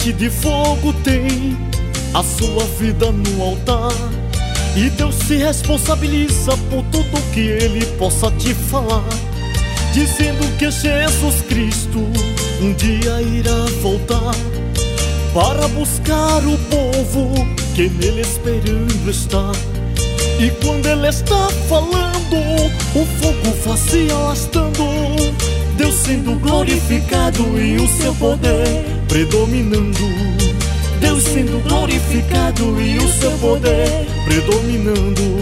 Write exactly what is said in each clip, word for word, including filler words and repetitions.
mente de fogo tem a sua vida no altar, e Deus se responsabiliza por tudo que Ele possa te falar, dizendo que Jesus Cristo um dia irá voltar para buscar o povo que nele esperando está. E quando Ele está falando, o fogo vai se alastando, Deus sendo glorificado e o seu poder predominando. Deus sendo glorificado e o seu poder predominando.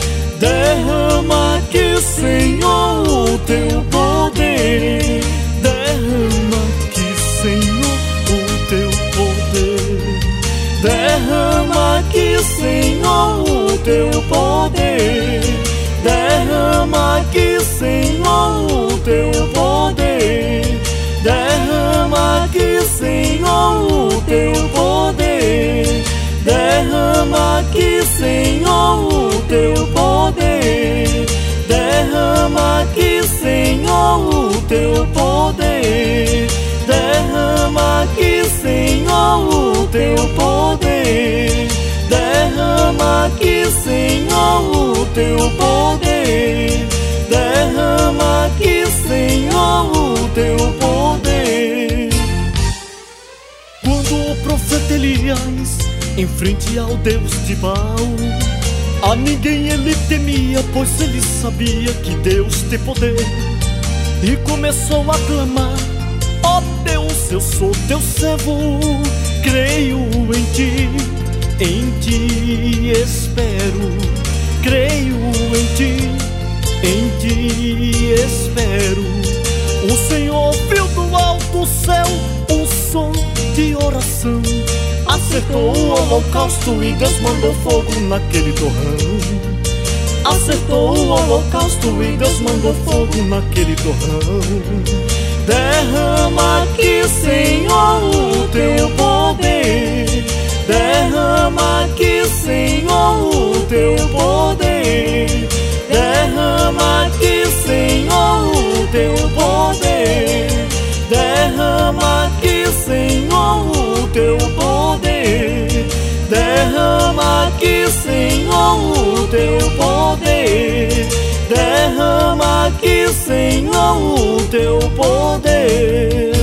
Derrama aqui, Senhor, o teu poder. Derrama aqui, Senhor, o teu poder. Derrama aqui, Senhor, o teu poder. Derrama aqui, Senhor, o teu poder. Derrama aqui, Senhor, o teu poder. Derrama aqui, Senhor, o teu poder. Derrama aqui, Senhor, o teu poder. Derrama aqui, Senhor, o teu poder. Derrama aqui, Senhor, o teu poder. Derrama aqui, Senhor, o teu poder. Quando o profeta Elias, em frente ao Deus de Baal, a ninguém ele temia, pois ele sabia que Deus tem poder. E começou a clamar: ó Deus, eu sou teu servo, creio em ti, em ti espero. Creio em ti, em ti espero. O Senhor viu do alto céu um som de oração, acertou o holocausto e Deus mandou fogo naquele torrão. Acertou o holocausto e Deus mandou fogo naquele torrão. Derrama aqui, Senhor, o teu poder. Derrama aqui, Senhor, o teu poder. Derrama aqui, Senhor, o teu poder. Derrama aqui, Senhor, o teu poder. Derrama aqui, Senhor, o teu poder. Derrama aqui, Senhor, o teu poder.